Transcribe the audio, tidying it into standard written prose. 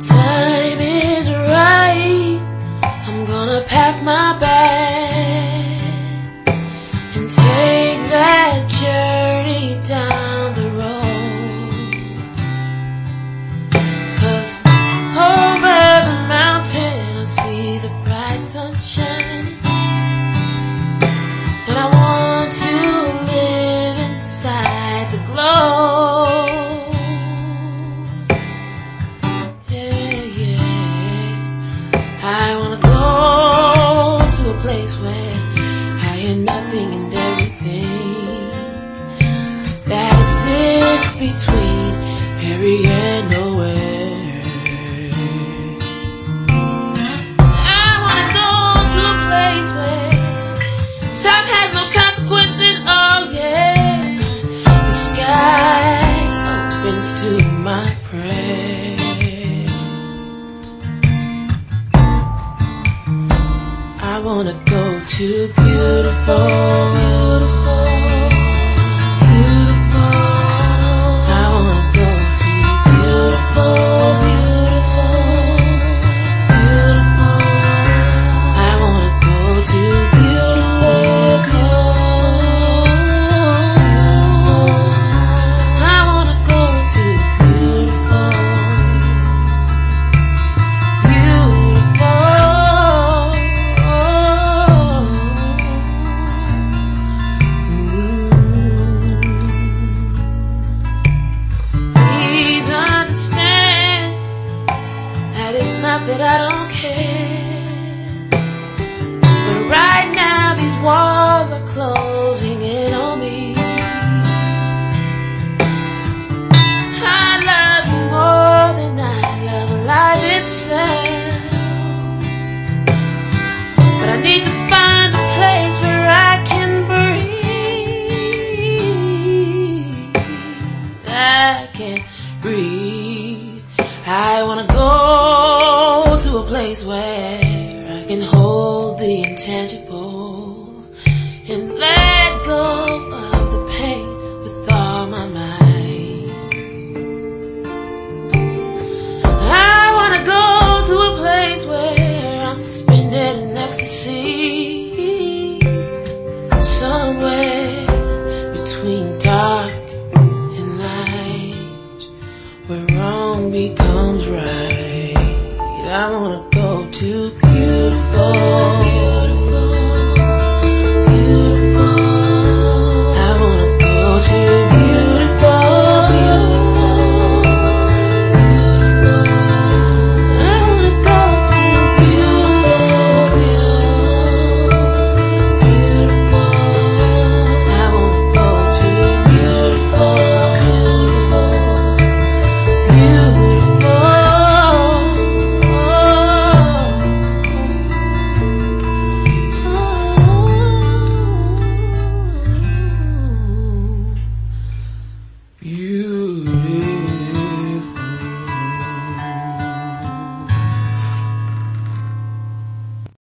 time is right, I'm gonna pack my bags and take that journey down the road. 'Cause over the mountain I see the bright sunshine, and I want to live inside the glow. I wanna go to a place where I hear nothing and everything that exists between every and nowhere. I wanna go to a place where time has no consequences, oh yeah. The sky opens to my prayer. I wanna go to beautiful, beautiful, beautiful. I wanna go to beautiful, beautiful, beautiful. I wanna go to beautiful, beautiful. I wanna go to beautiful, beautiful. Not that I don't care, but right now these walls are closing in on me. I love you more than I love life itself, but I need to find a place where I can breathe. I can breathe. I wanna go to a place where I can hold the intangible and let go of the pain with all my might. I wanna go to a place where I'm suspended in ecstasy, somewhere between dark and light, where wrong becomes right. I wanna go to beautiful.